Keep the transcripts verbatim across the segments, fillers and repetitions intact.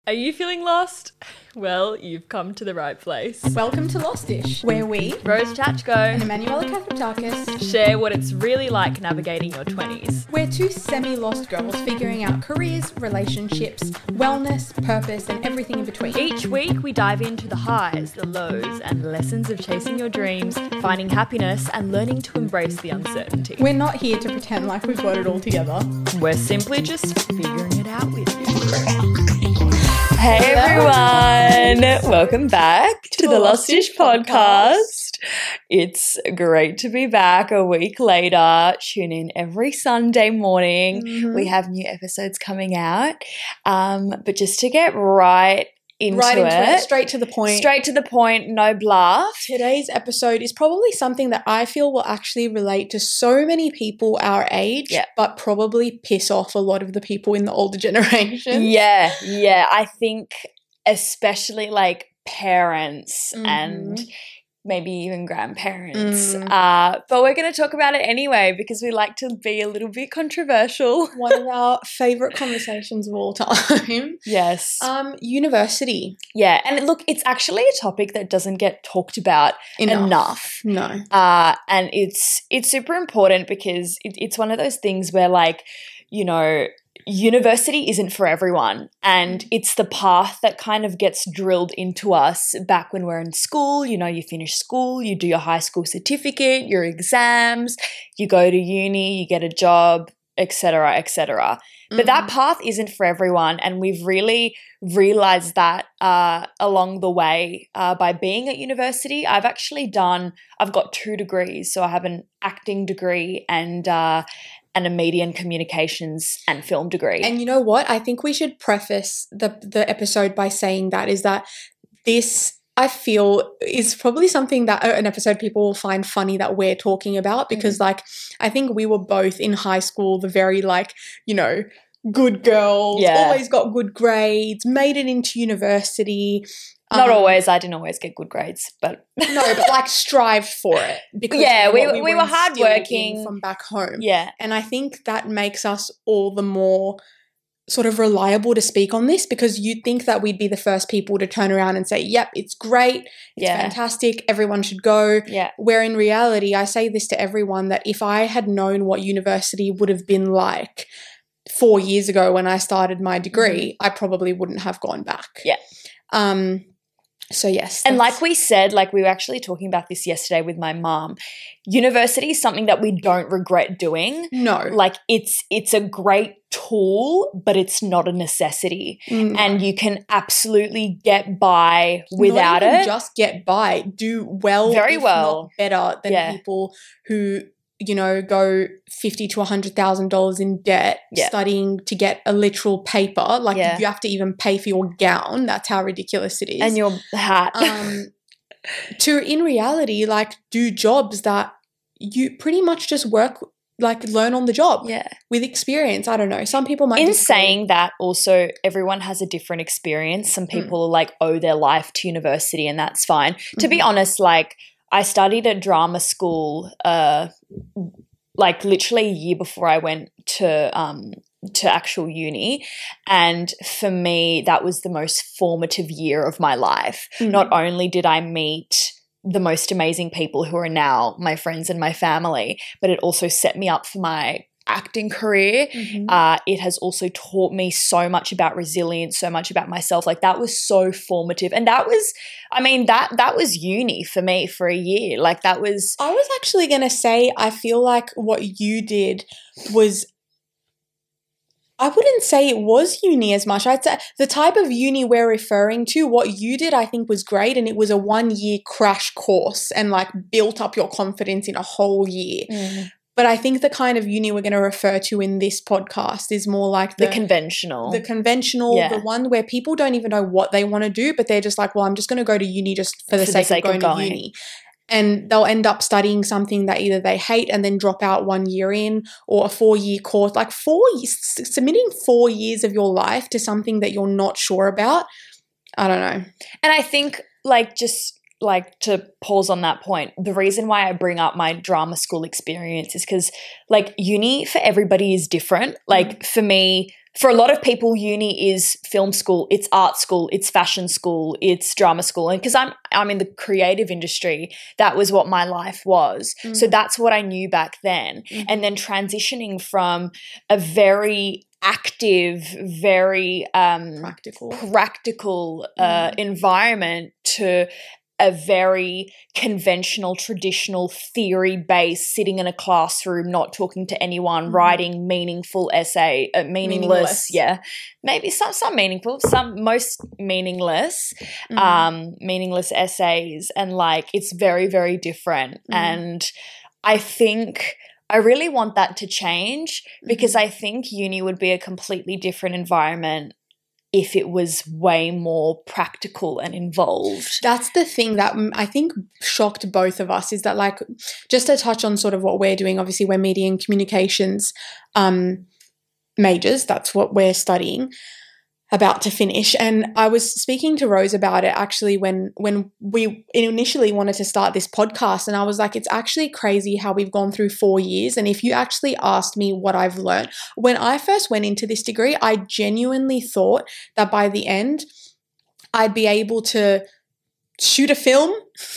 Are you feeling lost? Well, you've come to the right place. Welcome to Lostish, where we, Rose Chachko and Emanuela Kathaptakis, share what it's really like navigating your twenties. We're two semi-lost girls figuring out careers, relationships, wellness, purpose, and everything in between. Each week we dive into the highs, the lows, and lessons of chasing your dreams, finding happiness, and learning to embrace the uncertainty. We're not here to pretend like we've got it all together. We're simply just figuring it out with you. Hey everyone, welcome back to the Lostish podcast. It's great to be back a week later. Tune in every Sunday morning. Mm-hmm. We have new episodes coming out. Um, but just to get right into, right into it, it, straight to the point. Straight to the point, no bluff. Today's episode is probably something that I feel will actually relate to so many people our age, yeah. but probably piss off a lot of the people in the older generation. Yeah, yeah. I think especially like parents mm-hmm. and maybe even grandparents. Mm. Uh, but we're going to talk about it anyway because we like to be a little bit controversial. One of our favourite conversations of all time. Yes. Um, university. Yeah. And look, it's actually a topic that doesn't get talked about enough. enough. No. Uh, and it's it's super important because it, it's one of those things where, like, you know, university isn't for everyone, and it's the path that kind of gets drilled into us back when we're in school. You know, you finish school, you do your high school certificate, your exams, you go to uni, you get a job, et cetera, et cetera. Mm-hmm. But that path isn't for everyone, and we've really realized that uh, along the way uh, by being at university. I've actually done, I've got two degrees. So I have an acting degree and uh, and a media and communications and film degree. And you know what? I think we should preface the the episode by saying that is that this, I feel, is probably something that an episode people will find funny that we're talking about because, mm-hmm. like, I think we were both in high school the very, like, you know, good girls, yeah. always got good grades, made it into university. Not um, always. I didn't always get good grades, but no, but like strived for it because yeah, we we, we were, were hardworking from back home. Yeah, and I think that makes us all the more sort of reliable to speak on this because you'd think that we'd be the first people to turn around and say, "Yep, it's great, it's yeah. fantastic, everyone should go." Yeah. Where in reality, I say this to everyone that if I had known what university would have been like four years ago when I started my degree, mm-hmm. I probably wouldn't have gone back. Yeah. Um. So yes. And like we said, like we were actually talking about this yesterday with my mom, university is something that we don't regret doing. No. Like it's it's a great tool, but it's not a necessity. Mm. And you can absolutely get by without not even it. Just get by. Do well. Very if well. Not better than yeah. people who, you know, go fifty to a hundred thousand dollars in debt yeah. studying to get a literal paper. Like yeah. you have to even pay for your gown. That's how ridiculous it is. And your hat. um, to in reality, like do jobs that you pretty much just work, like learn on the job. Yeah. With experience. I don't know. Some people might. In disagree. saying that, also everyone has a different experience. Some people mm. like owe their life to university, and that's fine. Mm-hmm. To be honest, like. I studied at drama school, uh, like literally a year before I went to um, to actual uni, and for me, that was the most formative year of my life. Mm. Not only did I meet the most amazing people who are now my friends and my family, but it also set me up for my acting career. Mm-hmm. Uh, it has also taught me so much about resilience, so much about myself. Like that was so formative. And that was, I mean, that that was uni for me for a year. Like that was. I was actually going to say, I feel like what you did was, I wouldn't say it was uni as much. I'd say the type of uni we're referring to, what you did, I think was great. And it was a one year crash course and like built up your confidence in a whole year. Mm. But I think the kind of uni we're going to refer to in this podcast is more like the, the conventional. The conventional, yeah. the one where people don't even know what they want to do, but they're just like, well, I'm just going to go to uni just for the, for sake, the sake of going, of going to uni. And they'll end up studying something that either they hate and then drop out one year in, or a four-year course. Like four years, submitting four years of your life to something that you're not sure about, I don't know. And I think like just – like to pause on that point, the reason why I bring up my drama school experience is because like uni for everybody is different. Like mm. for me, for a lot of people, uni is film school, it's art school, it's fashion school, it's drama school. And because I'm I'm in the creative industry, that was what my life was. Mm. So that's what I knew back then. Mm-hmm. And then transitioning from a very active, very um, practical, practical uh, mm. environment to a very conventional, traditional, theory-based, sitting in a classroom, not talking to anyone, mm-hmm. writing meaningful essay, uh, meaningless, meaningless, yeah, maybe some some meaningful, some most meaningless, mm-hmm. um, meaningless essays, and like it's very, very different. Mm-hmm. And I think I really want that to change because mm-hmm. I think uni would be a completely different environment if it was way more practical and involved. That's the thing that I think shocked both of us, is that, like, just to touch on sort of what we're doing, obviously we're media and communications um, majors. That's what we're studying, about to finish. And I was speaking to Rose about it actually when when we initially wanted to start this podcast, and I was like, it's actually crazy how we've gone through four years. And if you actually asked me what I've learned, when I first went into this degree, I genuinely thought that by the end I'd be able to shoot a film,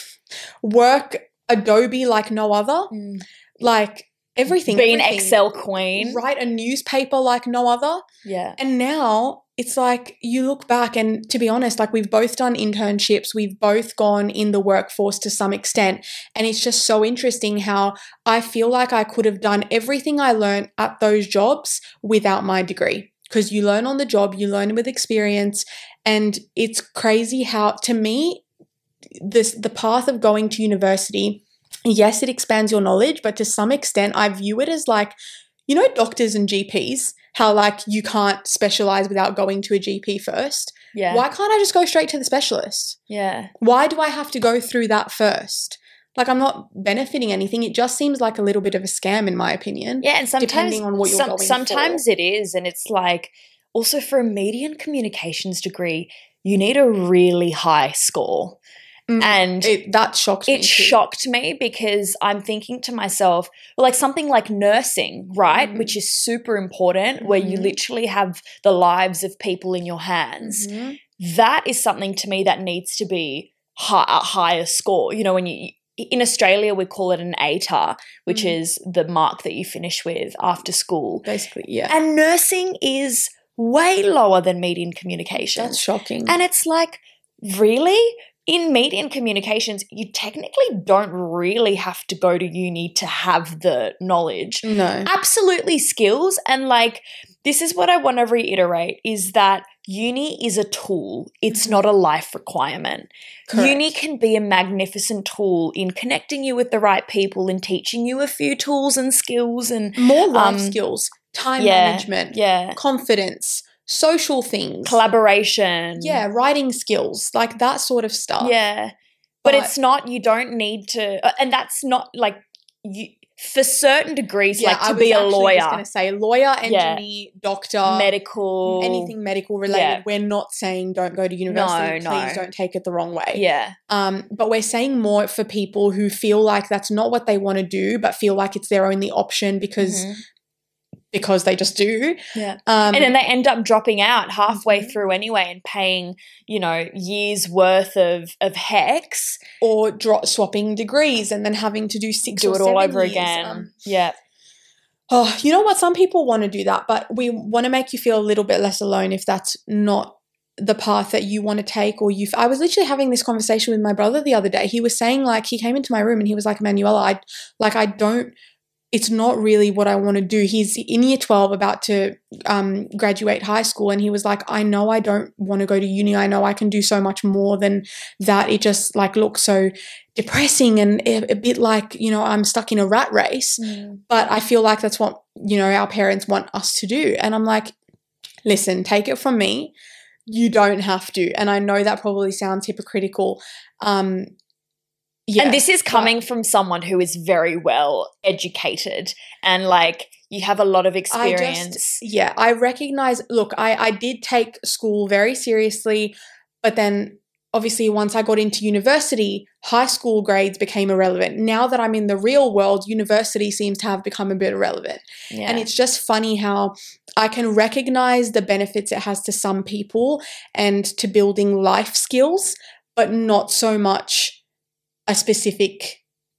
work Adobe like no other, mm. like everything. Be an everything. Excel queen. Write a newspaper like no other. Yeah. And now it's like you look back, and to be honest, like we've both done internships, we've both gone in the workforce to some extent, and it's just so interesting how I feel like I could have done everything I learned at those jobs without my degree, because you learn on the job, you learn with experience, and it's crazy how, to me, this the path of going to university, yes, it expands your knowledge, but to some extent I view it as like, you know, doctors and G Ps, how like you can't specialize without going to a G P first. Yeah. Why can't I just go straight to the specialist? Yeah. Why do I have to go through that first? Like, I'm not benefiting anything. It just seems like a little bit of a scam, in my opinion. Yeah, and sometimes depending on what you're some, going sometimes for. it is, and it's like also for a media and communications degree, you need a really high score. Mm, and it, that shocked me It too. shocked me because I'm thinking to myself, well, like something like nursing, right, mm. which is super important, mm-hmm. where you literally have the lives of people in your hands. Mm-hmm. That is something to me that needs to be high, a higher score. You know, when you in Australia we call it an A T A R, which mm. is the mark that you finish with after school. Basically, yeah. And nursing is way lower than media and communications. That's shocking. And it's like, really? In media and communications, you technically don't really have to go to uni to have the knowledge. No. Absolutely skills. And like, this is what I want to reiterate, is that uni is a tool. It's mm-hmm. not a life requirement. Correct. Uni can be a magnificent tool in connecting you with the right people and teaching you a few tools and skills and more life um, skills, time yeah, management, yeah. confidence, social things, collaboration, yeah, writing skills, like that sort of stuff. Yeah, but, but it's not. You don't need to, and that's not like you for certain degrees. Yeah, like to I was be a actually lawyer, just going to say lawyer, engineer, yeah. doctor, medical, anything medical related. Yeah. We're not saying don't go to university. No, Please no. don't take it the wrong way. Yeah. Um, but we're saying more for people who feel like that's not what they want to do, but feel like it's their only option because. Mm-hmm. Because they just do. Yeah. Um, and then they end up dropping out halfway mm-hmm. through anyway and paying, you know, years worth of, of HECS. Or drop, swapping degrees and then having to do six do or it seven all over years. again. Um, yeah. Oh, you know what? Some people want to do that, but we want to make you feel a little bit less alone if that's not the path that you want to take. Or you, I was literally having this conversation with my brother the other day. He was saying, like, he came into my room and he was like, Manuela, I, like, I don't, it's not really what I want to do. He's in year twelve, about to um, graduate high school, and he was like, I know I don't want to go to uni. I know I can do so much more than that. It just like looks so depressing and a, a bit like, you know, I'm stuck in a rat race. Mm. But I feel like that's what, you know, our parents want us to do. And I'm like, listen, take it from me. You don't have to. And I know that probably sounds hypocritical. Um, Yeah, and this is coming from someone who is very well educated and like you have a lot of experience. I just, yeah, I recognize, look, I, I did take school very seriously, but then obviously once I got into university, high school grades became irrelevant. Now that I'm in the real world, university seems to have become a bit irrelevant. Yeah. And it's just funny how I can recognize the benefits it has to some people and to building life skills, but not so much a specific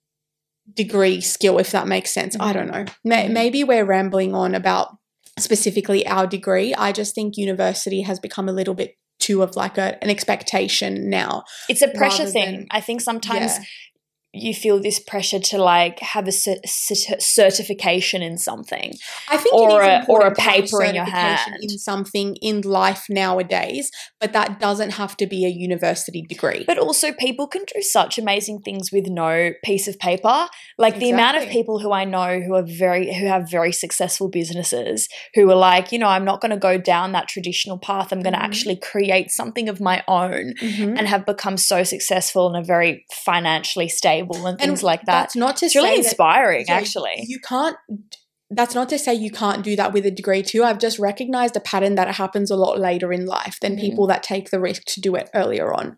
degree skill, if that makes sense. Mm-hmm. I don't know. May- maybe we're rambling on about specifically our degree. I just think university has become a little bit too of like a, an expectation now. It's a pressure thing. Than, I think sometimes yeah. you feel this pressure to like have a c- c- certification in something. I think or it is a, or a paper in your hand in something in life nowadays, but that doesn't have to be a university degree. But also people can do such amazing things with no piece of paper. Like exactly. the amount of people who I know who are very who have very successful businesses who are like, you know, I'm not going to go down that traditional path. I'm going to mm-hmm. actually create something of my own mm-hmm. and have become so successful and are very financially stable and things and like that. That's not to it's really say inspiring, that, actually. You can't. That's not to say you can't do that with a degree too. I've just recognized a pattern that happens a lot later in life than mm. people that take the risk to do it earlier on.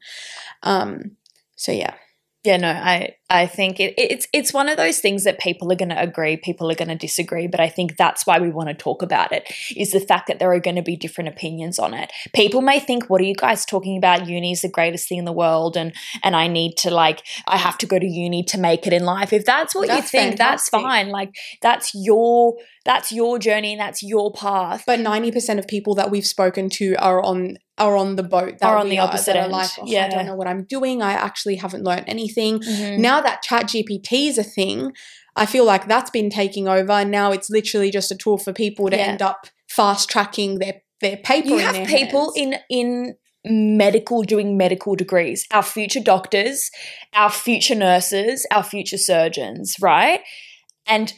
Um, so yeah. Yeah, no, I, I think it, it's it's one of those things that people are going to agree, people are going to disagree, but I think that's why we want to talk about it, is the fact that there are going to be different opinions on it. People may think, what are you guys talking about? Uni is the greatest thing in the world and and I need to like, I have to go to uni to make it in life. If that's what that's you think, fantastic. That's fine. Like that's your that's your journey and that's your path. But ninety percent of people that we've spoken to are on are on the boat that are on we the opposite are, end. Like, oh, yeah. I don't know what I'm doing. I actually haven't learned anything. Mm-hmm. Now that ChatGPT is a thing, I feel like that's been taking over, and now it's literally just a tool for people to yeah. end up fast tracking their their paper. You in have their people hands. in in medical doing medical degrees, our future doctors, our future nurses, our future surgeons, right? And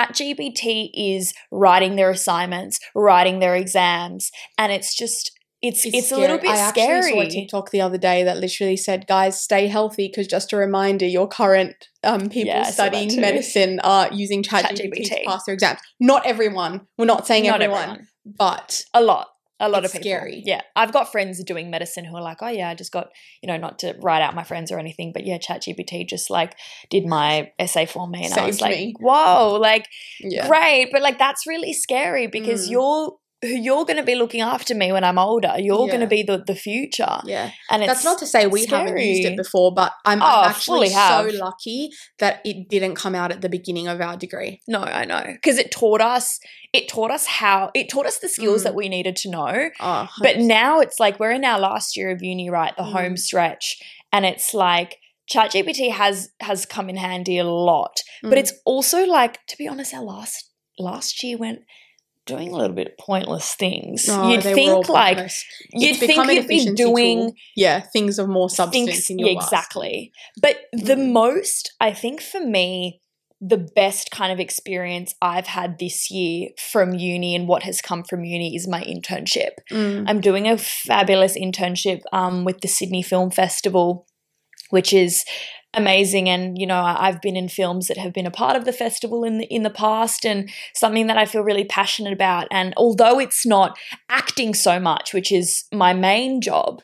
ChatGPT is writing their assignments, writing their exams, and it's just it's it's, it's a little bit I scary. I actually saw a TikTok the other day that literally said, "Guys, stay healthy," because just a reminder, your current um, people yeah, studying medicine are using ChatGPT to pass their exams. Not everyone. We're not saying not everyone, everyone, but a lot. A lot it's of people. Scary. Yeah. I've got friends doing medicine who are like, oh yeah, I just got, you know, not to write out my friends or anything, but yeah, ChatGPT just like did my essay for me. And Saved I was like, me. whoa, like yeah. great. But like that's really scary because mm. you're you're going to be looking after me when I'm older. You're yeah. going to be the, the future. Yeah. And it's That's not to say we scary. haven't used it before, but I'm, oh, I'm actually fully have. so lucky that it didn't come out at the beginning of our degree. No, I know. Because it taught us, it taught us how, it taught us the skills mm. that we needed to know. Oh, but now it's like we're in our last year of uni, right? The mm. home stretch. And it's like, ChatGPT has has come in handy a lot. Mm. But it's also like, to be honest, our last last year went doing a little bit of pointless things. Oh, you'd think like pointless. you'd think you'd be doing tool. yeah things of more substance things, in your yeah, life. Exactly. But mm. the most, I think for me, the best kind of experience I've had this year from uni and what has come from uni is my internship. Mm. I'm doing a fabulous internship um, with the Sydney Film Festival, which is amazing. And, you know, I've been in films that have been a part of the festival in the, in the past and something that I feel really passionate about. And although it's not acting so much, which is my main job,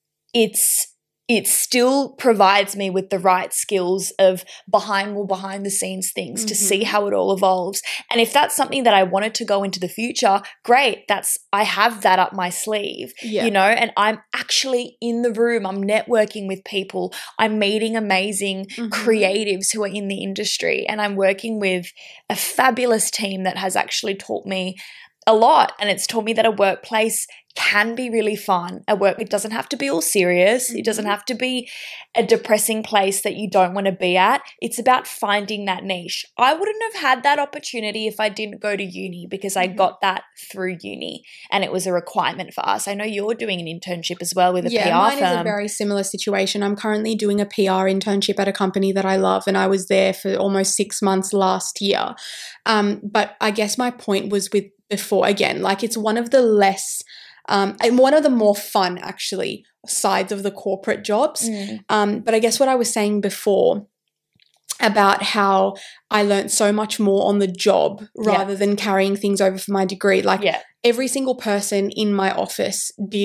it's it still provides me with the right skills of behind more behind the scenes things mm-hmm. to see how it all evolves. And if that's something that I wanted to go into the future, great. That's, I have that up my sleeve, yeah. you know, and I'm actually in the room. I'm networking with people. I'm meeting amazing mm-hmm. creatives who are in the industry, and I'm working with a fabulous team that has actually taught me a lot. And it's taught me that a workplace can be really fun. A work, it doesn't have to be all serious. Mm-hmm. It doesn't have to be a depressing place that you don't want to be at. It's about finding that niche. I wouldn't have had that opportunity if I didn't go to uni, because mm-hmm. I got that through uni and it was a requirement for us. I know you're doing an internship as well with a yeah, P R mine firm. Is a very similar situation. I'm currently doing a P R internship at a company that I love, and I was there for almost six months last year. Um, but I guess my point was with before, again, like it's one of the less Um, and one of the more fun, actually, sides of the corporate jobs. Mm. Um, but I guess what I was saying before about how I learned so much more on the job rather yeah. than carrying things over for my degree. Like yeah. every single person in my office did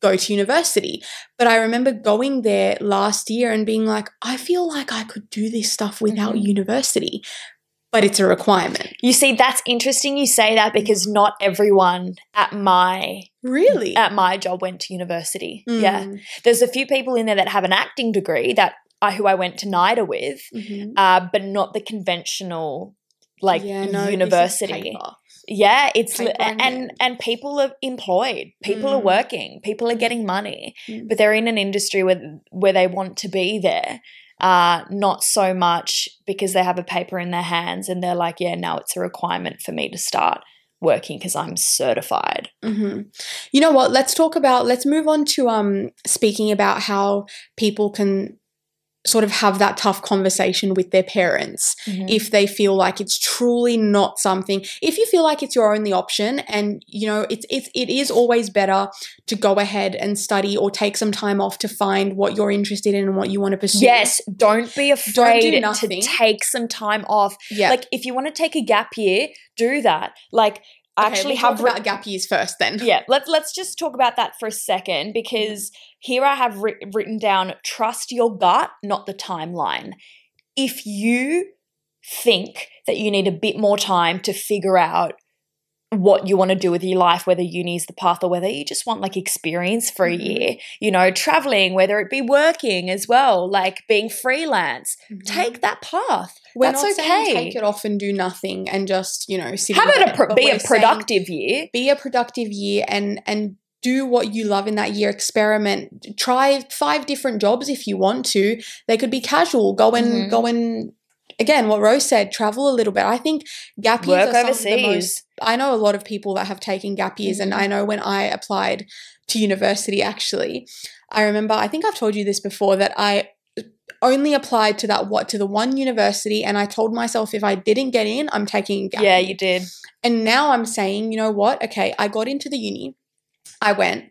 go to university. But I remember going there last year and being like, I feel like I could do this stuff without Mhm. university, but it's a requirement. You see, that's interesting you say that because not everyone at my Really? at my job went to university. Yeah. Mm. There's a few people in there that have an acting degree that I, who I went to NIDA with, Mhm. uh, but not the conventional like Yeah, no, this is university. paper. Yeah, it's Paper and, and and pen. and people are employed, people are Mm. working, people are getting money, Mm. but they're in an industry where where they want to be there. Uh, not so much because they have a paper in their hands and they're like, yeah, now it's a requirement for me to start working because I'm certified. hmm You know what? Let's talk about. Let's move on to um speaking about how people can sort of have that tough conversation with their parents Mhm. if they feel like it's truly not something. If you feel like it's your only option, and you know it's it's it is always better to go ahead and study or take some time off to find what you're interested in and what you want to pursue. Yes, don't be afraid to nothing. take some time off. Yeah. Like if you want to take a gap year, do that. Like Okay, actually we'll have talk writ- about gap years first then. Yeah, let's let's just talk about that for a second because here I have writ- written down trust your gut, not the timeline. If you think that you need a bit more time to figure out what you want to do with your life, whether uni is the path or whether you just want like experience for a Mhm. year, you know, traveling, whether it be working as well, like being freelance, Mhm. take that path. We're That's not okay. saying take it off and do nothing and just, you know, sit Have in it a bed, pro- but be we're a saying productive year. Be a productive year and and do what you love in that year. Experiment. Try five different jobs if you want to. They could be casual. Go and Mhm. go and again, what Rose said, travel a little bit. I think gap years Work are some of the most. overseas. I know a lot of people that have taken gap years, and Mhm. I know when I applied to university, actually, I remember. I think I've told you this before that I only applied to that what to the one university, and I told myself if I didn't get in, I'm taking a gap Yeah, year. you did. And now I'm saying, you know what? Okay, I got into the uni. I went.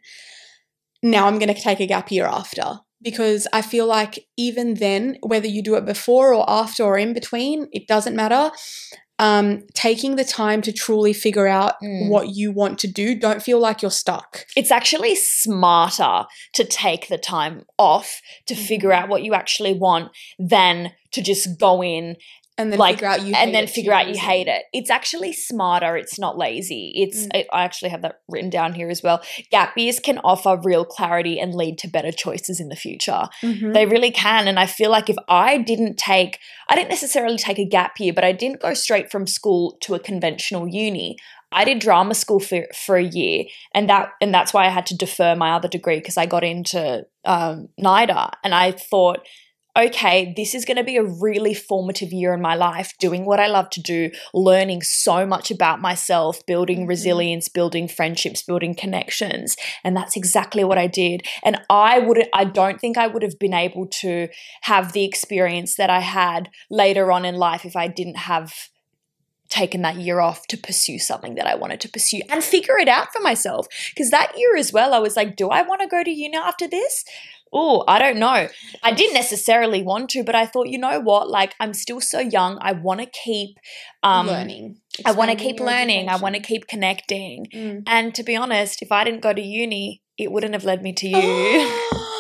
Now I'm going to take a gap year after because I feel like even then, whether you do it before or after or in between, it doesn't matter. Um, taking the time to truly figure out Mm. what you want to do. Don't feel like you're stuck. It's actually smarter to take the time off to figure Mhm. out what you actually want than to just go in And then like figure out you hate and then it figure too out you easily. hate it. It's actually smarter. It's not lazy. It's Mm. I I actually have that written down here as well. Gap years can offer real clarity and lead to better choices in the future. Mhm. They really can. And I feel like if I didn't take, I didn't necessarily take a gap year, but I didn't go straight from school to a conventional uni. I did drama school for, for a year, and that and that's why I had to defer my other degree because I got into um, NIDA, and I thought, okay, this is going to be a really formative year in my life, doing what I love to do, learning so much about myself, building Mhm. resilience, building friendships, building connections. And that's exactly what I did. And I would I don't think I would have been able to have the experience that I had later on in life if I didn't have taken that year off to pursue something that I wanted to pursue and figure it out for myself. Because that year as well, I was like, do I want to go to uni after this? Oh, I don't know. I didn't necessarily want to, but I thought, you know what? Like, I'm still so young. I want to keep um, learning. I want to Expanding keep your learning. I want to education. keep connecting. Mm. And to be honest, if I didn't go to uni, it wouldn't have led me to you.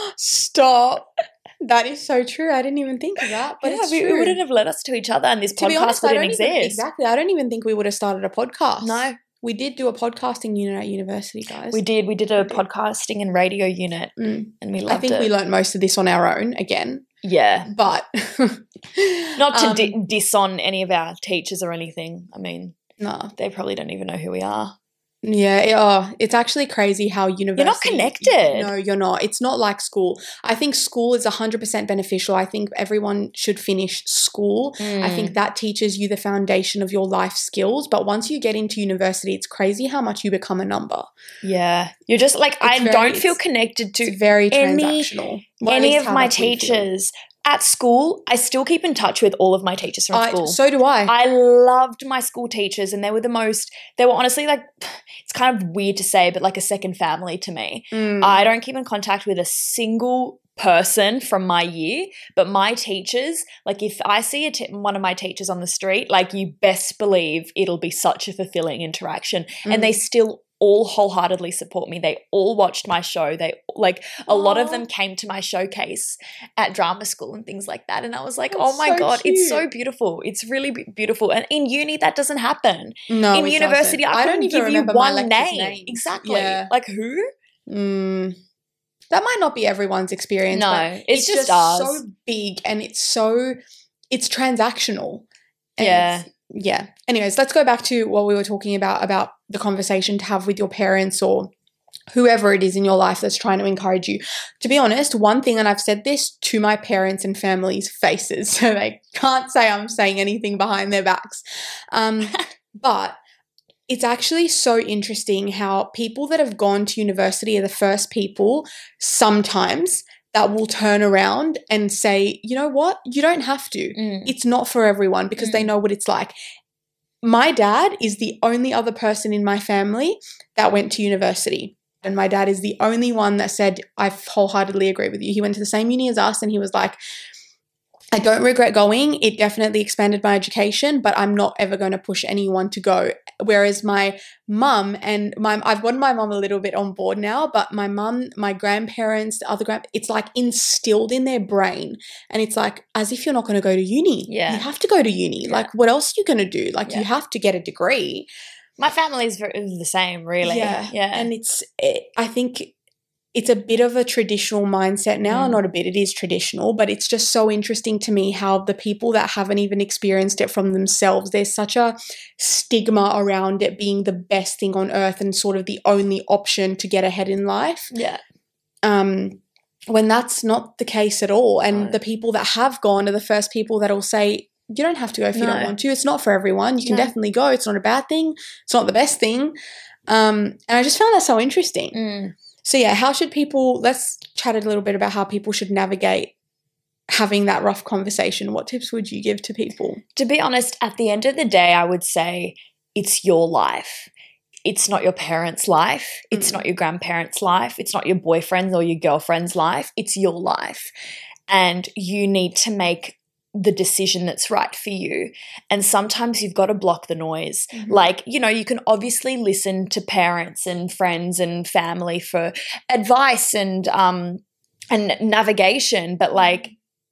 Stop. That is so true. I didn't even think of that, but yeah, it's we, true. it wouldn't have led us to each other, and this to be podcast honest, I wouldn't don't exist. even exactly. I don't even think we would have started a podcast. No, we did do a podcasting unit at university, guys. we did. We did a We did. podcasting and radio unit, Mm. and we loved I think it. we learned most of this on our own again, yeah, but not to um, di- diss on any of our teachers or anything. I mean, no, they probably don't even know who we are. yeah, it, oh, it's actually crazy how university. connected. No, you're not. It's not like school. I think school is one hundred percent beneficial. I think everyone should finish school. I Mm. think that teaches you the foundation of your life skills. But once you get into university, it's crazy how much you become a number. Yeah, you're just like I very- don't feel it's- connected to It's very any- transactional. Well, at any least of how my that's what you feel. teachers at school. I still keep in touch with all of my teachers from I- school. So do I. I loved my school teachers, and they were the most, they were honestly like, it's kind of weird to say, but like a second family to me. Mm. I don't keep in contact with a single person from my year, but my teachers, like if I see a t- one of my teachers on the street, like you best believe it'll be such a fulfilling interaction. Mm. And they still all wholeheartedly support me. They all watched my show. They like a lot of Aw. them came to my showcase at drama school and things like that. And I was like, That's oh my so God, it's so cute. beautiful. It's really be- beautiful. And in uni, that doesn't happen. No, in it university, doesn't. I, I don't couldn't even give you remember my one lecturers' name. names. Exactly. Yeah. Like who? Mm, that might not be everyone's experience. No, but it's it's, just just ours. so big and it's so it's transactional. And Yeah. it's- yeah. Anyways, let's go back to what we were talking about about the conversation to have with your parents or whoever it is in your life that's trying to encourage you. To be honest, one thing, and I've said this to my parents and family's faces, so they can't say I'm saying anything behind their backs. Um, but it's actually so interesting how people that have gone to university are the first people sometimes that will turn around and say, you know what, you don't have to. Mm. It's not for everyone because they Mm. know what it's like. My dad is the only other person in my family that went to university. And my dad is the only one that said, I wholeheartedly agree with you. He went to the same uni as us and he was like, I don't regret going. It definitely expanded my education, but I'm not ever going to push anyone to go. Whereas my mum and my, I've gotten my mum a little bit on board now, but my mum, my grandparents, the other grand, it's like instilled in their brain. And it's like, as if you're not going to go to uni. Yeah. You have to go to uni. Yeah. Like, what else are you going to do? Like, Yeah. you have to get a degree. My family is very, the same, really. Yeah. Yeah. And it's, it, I think it's a bit of a traditional mindset now. Mm. Not a bit, it is traditional, but it's just so interesting to me how the people that haven't even experienced it from themselves, there's such a stigma around it being the best thing on earth and sort of the only option to get ahead in life. yeah. Um, when that's not the case at all. And No. the people that have gone are the first people that will say, you don't have to go if you No. don't want to. It's not for everyone. You can No. definitely go. It's not a bad thing. It's not the best thing. Um, and I just found that so interesting. Mm. So yeah, how should people, let's chat a little bit about how people should navigate having that rough conversation. What tips would you give to people? To be honest, at the end of the day, I would say it's your life. It's not your parents' life. It's Mm. not your grandparents' life. It's not your boyfriend's or your girlfriend's life. It's your life. And you need to make the decision that's right for you. And sometimes you've got to block the noise. Mhm. Like, you know, you can obviously listen to parents and friends and family for advice and um and navigation, but like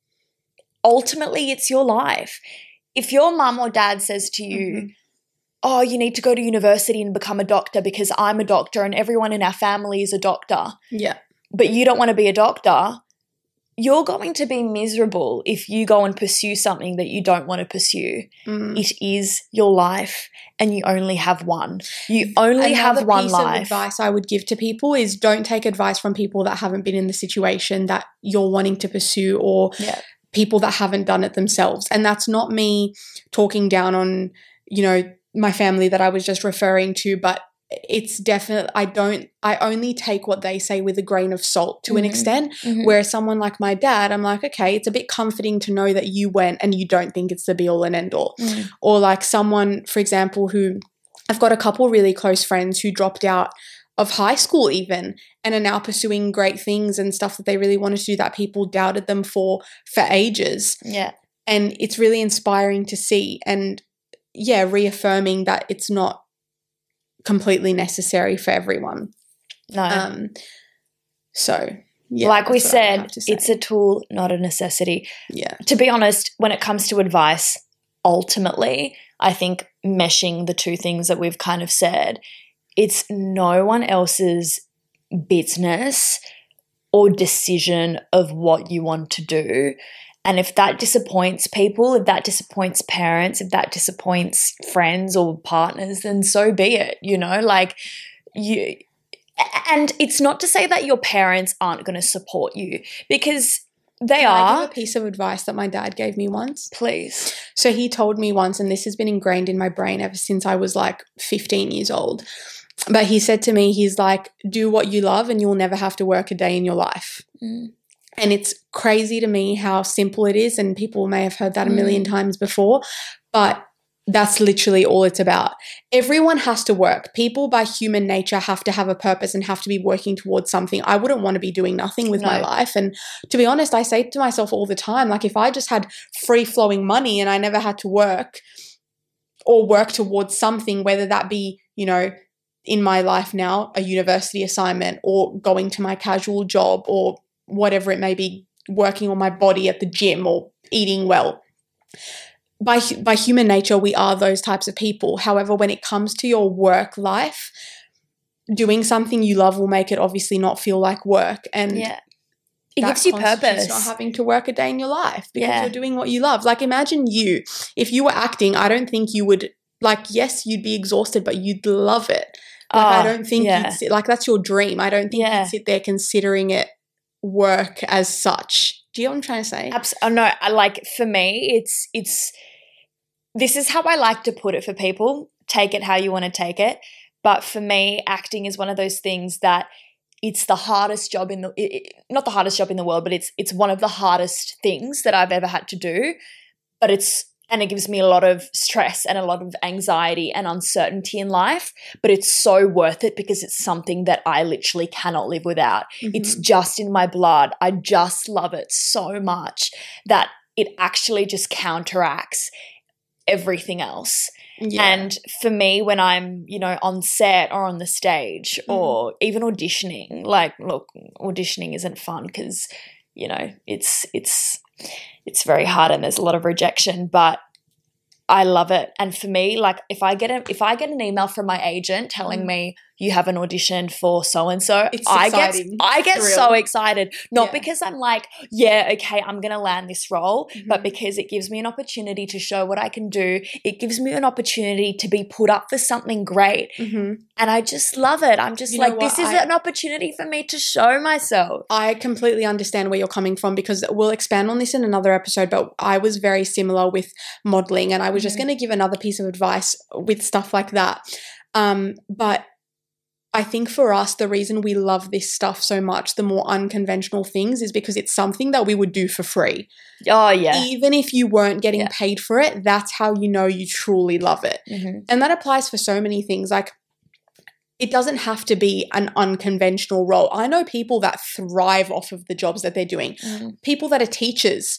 ultimately it's your life. If your mum or dad says to you, Mhm. oh, you need to go to university and become a doctor because I'm a doctor and everyone in our family is a doctor, Yeah. but you don't want to be a doctor, you're going to be miserable if you go and pursue something that you don't want to pursue. Mm. It is your life and you only have one. You only Another have one piece life. of advice I would give to people is don't take advice from people that haven't been in the situation that you're wanting to pursue or Yeah. people that haven't done it themselves. And that's not me talking down on, you know, my family that I was just referring to, but it's definitely, I don't, I only take what they say with a grain of salt to an Mhm. extent. Mhm. Whereas someone like my dad, I'm like, okay, it's a bit comforting to know that you went and you don't think it's the be all and end all. Mm. Or like someone, for example, who I've got a couple really close friends who dropped out of high school even and are now pursuing great things and stuff that they really wanted to do that people doubted them for for ages. Yeah. And it's really inspiring to see and yeah, reaffirming that it's not completely necessary for everyone. No. Um, so yeah, like we that's what I would said, have to say. it's a tool, not a necessity. yeah, To be honest, when it comes to advice, ultimately, I think meshing the two things that we've kind of said, it's no one else's business or decision of what you want to do. And if that disappoints people, if that disappoints parents, if that disappoints friends or partners, then so be it, you know, like you. And it's not to say that your parents aren't going to support you because they Can I are. give a piece of advice that my dad gave me once? Please. So he told me once, and this has been ingrained in my brain ever since I was like fifteen years old. But he said to me, he's like, do what you love and you'll never have to work a day in your life. Mm. And it's crazy to me how simple it is. And people may have heard that a million Mm. times before, but that's literally all it's about. Everyone has to work. People by human nature have to have a purpose and have to be working towards something. I wouldn't want to be doing nothing with my No. life. And to be honest, I say to myself all the time, like if I just had free flowing money and I never had to work or work towards something, whether that be, you know, in my life now, a university assignment or going to my casual job or whatever it may be, working on my body at the gym or eating well. By, by human nature, we are those types of people. However, when it comes to your work life, doing something you love will make it obviously not feel like work. And yeah. It gives you purpose. Not having to work a day in your life because yeah. you're doing what you love. Like imagine you, if you were acting, I don't think you would, like yes, you'd be exhausted, but you'd love it. Like oh, I don't think yeah. you'd sit, like that's your dream. I don't think yeah. you'd sit there considering it work as such. Do you know what I'm trying to say? Absolutely. Oh, no, I like for me, it's, it's, this is how I like to put it for people. Take it how you want to take it. But for me, acting is one of those things that it's the hardest job in the it, it, not the hardest job in the world, but it's it's one of the hardest things that I've ever had to do. But it's and it gives me a lot of stress and a lot of anxiety and uncertainty in life. But it's so worth it because it's something that I literally cannot live without. Mm-hmm. It's just in my blood. I just love it so much that it actually just counteracts everything else. Yeah. And for me, when I'm, you know, on set or on the stage mm. or even auditioning, like, look, auditioning isn't fun because, you know, it's it's it's very hard and there's a lot of rejection, but I love it. And for me, like if I get a, if I get an email from my agent telling mm. me you have an audition for so and so, I get I get Thrill. so excited. Not yeah. because I'm like, yeah, okay, I'm gonna land this role, mm-hmm. but because it gives me an opportunity to show what I can do. It gives me an opportunity to be put up for something great, mm-hmm. and I just love it. I'm just you like, this is I, an opportunity for me to show myself. I completely understand where you're coming from because we'll expand on this in another episode. But I was very similar with modeling, and I was mm-hmm. just going to give another piece of advice with stuff like that. Um, but I think for us, the reason we love this stuff so much, the more unconventional things, is because it's something that we would do for free. Oh, yeah. Even if you weren't getting yeah. paid for it, that's how you know you truly love it. Mm-hmm. And that applies for so many things. Like, it doesn't have to be an unconventional role. I know people that thrive off of the jobs that they're doing. Mm-hmm. People that are teachers.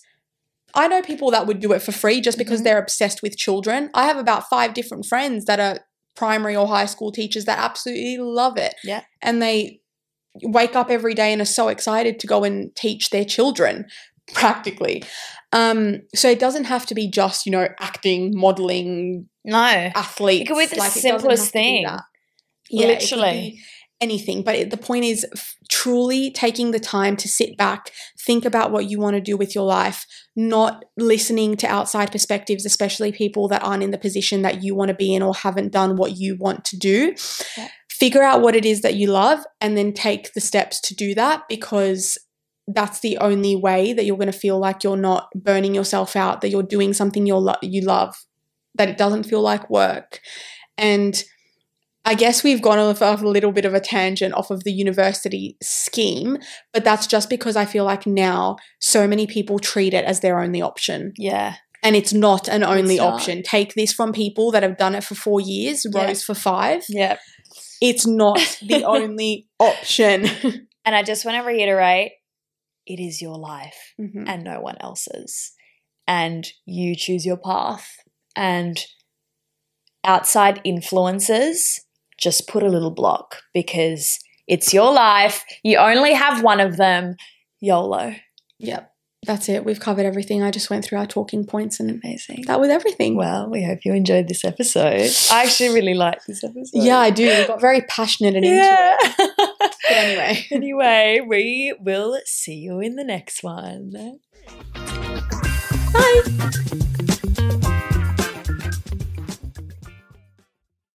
I know people that would do it for free just because mm-hmm. they're obsessed with children. I have about five different friends that are primary or high school teachers that absolutely love it. Yeah. And they wake up every day and are so excited to go and teach their children practically. Um, so it doesn't have to be just, you know, acting, modeling, no, athletes. It could be the like, simplest thing. Yeah, literally. Anything. But the point is f- truly taking the time to sit back, think about what you want to do with your life, not listening to outside perspectives, especially people that aren't in the position that you want to be in or haven't done what you want to do. Yeah. Figure out what it is that you love and then take the steps to do that, because that's the only way that you're going to feel like you're not burning yourself out, that you're doing something you're lo- you love, that it doesn't feel like work. And I guess we've gone off a little bit of a tangent off of the university scheme, but that's just because I feel like now so many people treat it as their only option. Yeah. And it's not an only option. Take this from people that have done it for four years, yeah. Rose for five. Yeah. It's not the only option. And I just want to reiterate, it is your life mm-hmm. and no one else's. And you choose your path. And outside influences, just put a little block, because it's your life. You only have one of them. YOLO. Yep. That's it. We've covered everything. I just went through our talking points and amazing. That was everything. Well, we hope you enjoyed this episode. I actually really liked this episode. Yeah, I do. We got very passionate and yeah. into it. But anyway. Anyway, we will see you in the next one. Bye.